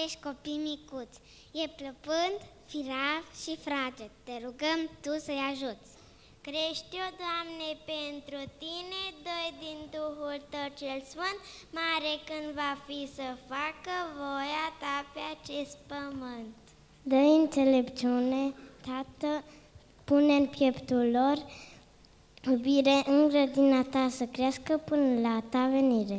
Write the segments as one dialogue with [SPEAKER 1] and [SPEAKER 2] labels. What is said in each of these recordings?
[SPEAKER 1] acești copii micuți. E plăpând, firav și fraged. Te rugăm Tu să-i ajuți.
[SPEAKER 2] Crește-o, Doamne, pentru Tine, dă-i din Duhul Tău cel Sfânt, mare când va fi să facă voia Ta pe acest pământ.
[SPEAKER 3] Dă-i înțelepciune, Tată, pune în pieptul lor iubire în grădina Ta să crească până la Ta venire.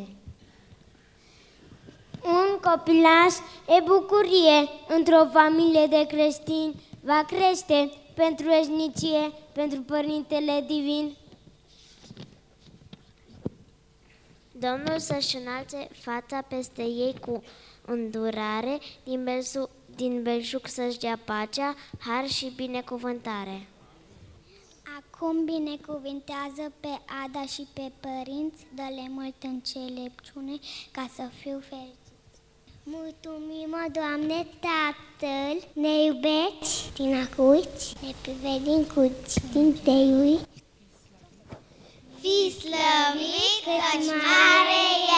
[SPEAKER 4] Un copilaș e bucurie, într-o familie de creștini va crește pentru veșnicie, pentru Părintele Divin.
[SPEAKER 3] Domnul să-și înalțe fața peste ei cu îndurare, din belșug să-și dea pacea, har și binecuvântare.
[SPEAKER 1] Acum binecuvintează pe Ada și pe părinți, dă-le mult înțelepciune ca să fiu fericit.
[SPEAKER 3] Mulțumim, Doamne, Tatăl, ne iubeți din acuți, ne privedim cu din teiui.
[SPEAKER 2] Fi slăvit, căci mare